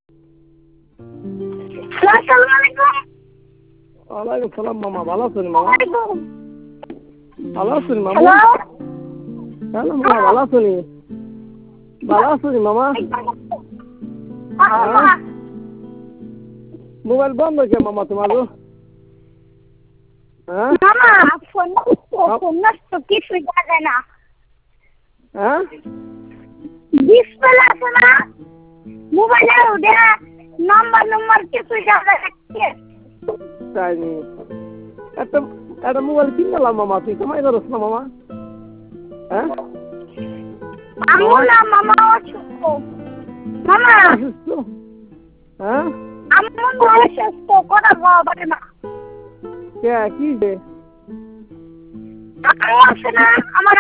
আসসালামু আলাইকুম। ওয়ালাইকুম সালাম মামা, ভালো আছেন মামা? ভালো আছেন মামু? হ্যালো। হ্যালো মামা, ভালো আছেন? ভালো আছেন মামা? হ্যাঁ? মোবাইল বন্ধ কে মামা তোমার? হ্যাঁ? মামা ফোন নষ্ট কিছুই থাকে না। হ্যাঁ? ডিসপ্লে আছে না মোবাইলের ওটা নাম্বার কিছুই থাকে না। তাই নি। একটা একটা মোবাইল কিনলাম মামা, তুই কামাই করছ না মামা? হ্যাঁ? আমু না মামা অসুস্থ। মামা অসুস্থ? হ্যাঁ? আমু অসুস্থ, কথা বলা পারে না। কে কি যে? টাকা আছে না আমার